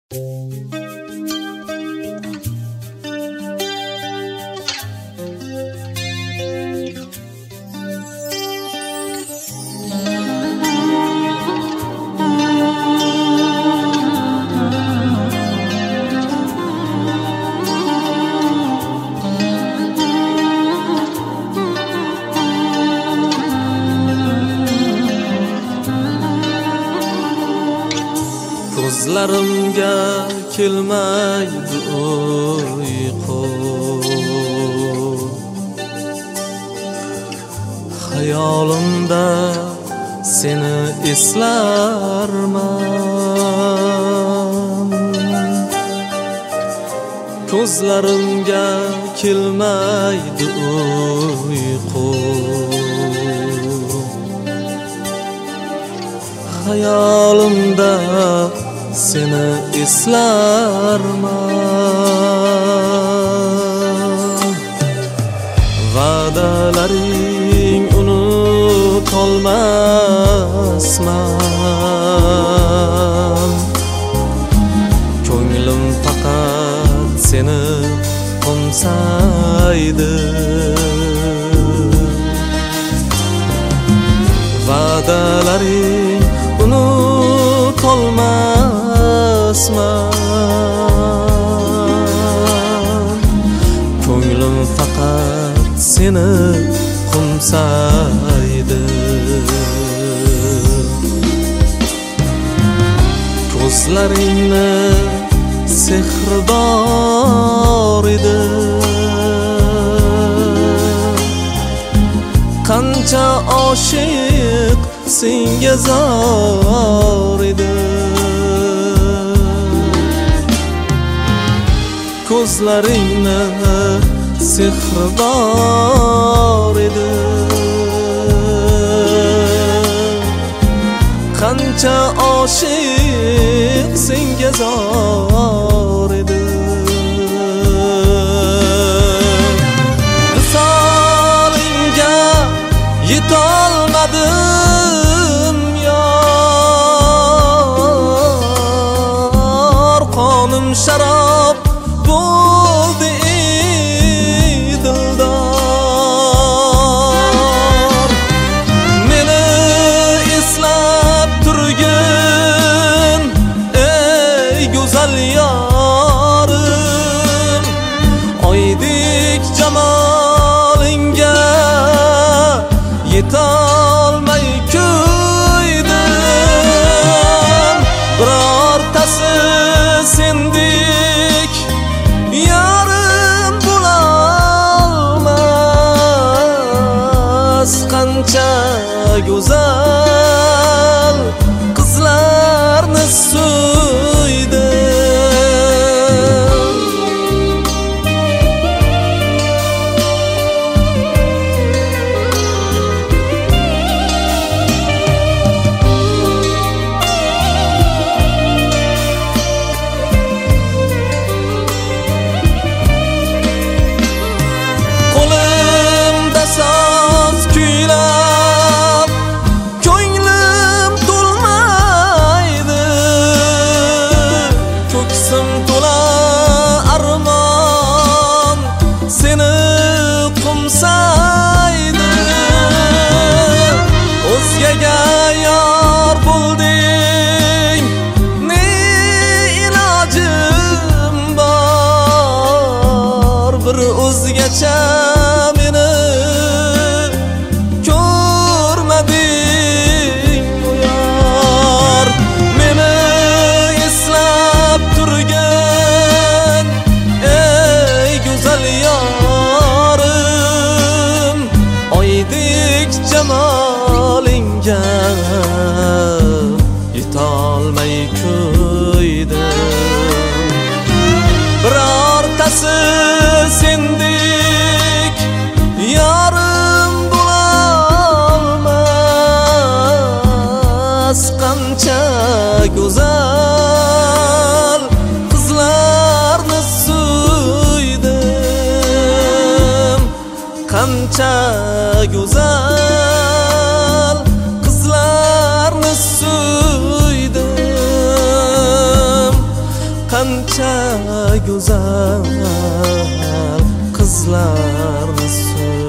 Ko'zlarimga kelmaydi uyqu, hayolimda seni eslarman. Ko'zlarimga kelmaydi uyqu, hayolimda seni eslarman. Va'dalaring unutolmasman. Ko'nglim faqat seni qo'msaydi. Va'dalaring unutolmasman. Ko'nglim faqat seni qo'msaydi. Ko'zlaringni sehri bor edi. Qancha oshiq senga zor edi. Ko'zlaringni sehri bor edi. Qancha oshiq senga zor edi. Visolingga yetolmadim yor, qonim sharob bo'ldi dildor. Meni eslab turgin ey go'zal yorim, oydek jamolingga yetolmay kuydim. Birortasi sendek yarim bo'lolmas. Qancha go'zal qizlarni suydim. Qo'limda soz kuylab ko'nglim to'lmaydi. Ko'ksim to'la armon seni qo'msaydi. O'zgaga yor bo'lding, ne ilojim bor. Bir o'zgacha meni ko'rmading bu yor. Meni eslab turgin ey go'zal yorim, oydek jamolingga yetolmay kuydim. Birortasi sendek yarim bo'lolmas. Qancha go'zal qizlarni suydim. Qancha go'zal qizlarni suydim. qancha go'zal qizlarni